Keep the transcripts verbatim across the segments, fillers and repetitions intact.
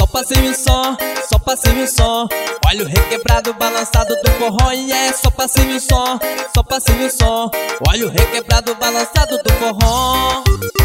passinho só, só passinho só. Olha o requebrado balançado do forró. E é só passinho só, só passinho só. Olha o requebrado balançado do forró.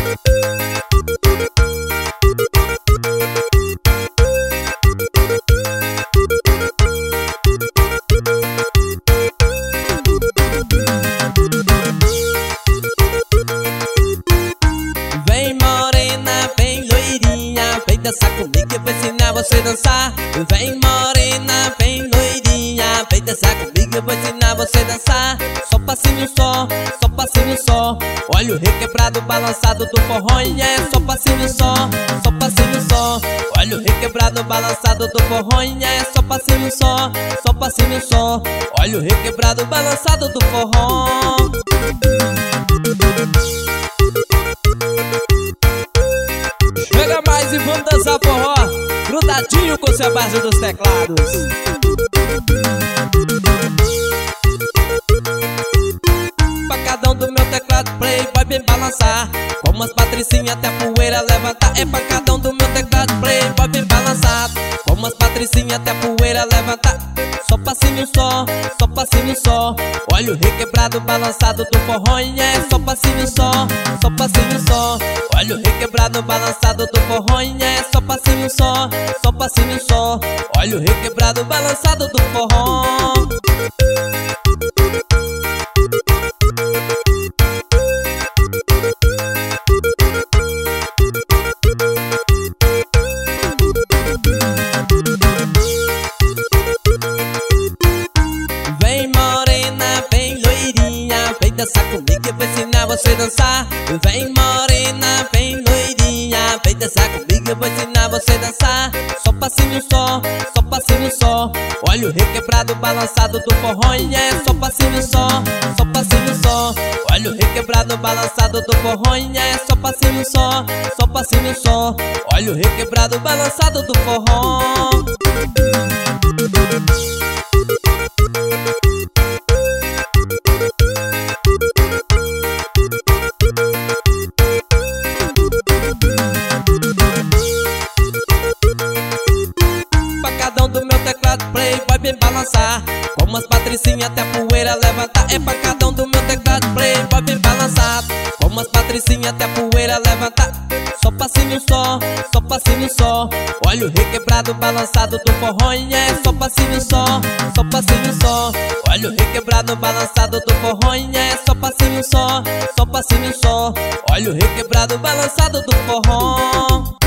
Vem morena, vem loirinha, vem dançar comigo, eu vou ensinar você a dançar. Vem morena, vem loirinha, vem dançar comigo, eu vou ensinar você a dançar. Só passinho só, só passinho só. Olha o requebrado balançado do forró. E é só passinho só, só passinho só. Olha o requebrado balançado do forró. E é só passinho só, só passinho só. Olha o requebrado balançado do forró. Chega mais e vamos dançar forró, grudadinho com o Sebastião dos teclados. Pancadão do meu teclado play, vai bem balançar. Como as patricinhas até a poeira levantar. É pancadão do meu teclado play, vai bem balançar. Como as patricinhas até a poeira levantar. Só passinho só, só passinho só. Olha o requebrado balançado do forró. E é só passinho só, só passinho só. Olha o requebrado balançado do forró. E é só passinho só, só passinho só. Olha o requebrado balançado do forró. Vem morena, vem loirinha, vem dançar comigo, eu vou ensinar você a dançar. Vem morena, vem loirinha, vem dançar comigo, eu vou ensinar você a dançar. Só passinho só, só passinho só. Olha o requebrado balançado do forró. E é só passinho só, só passinho só. Olha o requebrado balançado do forró. E é só passinho só, só passinho só. Olha o requebrado balançado do forró. Pancadão do meu teclado play, vai bem balançar. Como as patricinhas até a poeira levantar. É pancadão do meu teclado play, vai bem balançar. Como as patricinhas até a poeira levantar. Só passinho só, só passinho só. Olha o requebrado balançado do forró. E é só passinho só, só passinho só. Olha o requebrado balançado do forró. E é só passinho só, só passinho só. Olha o requebrado balançado do forró.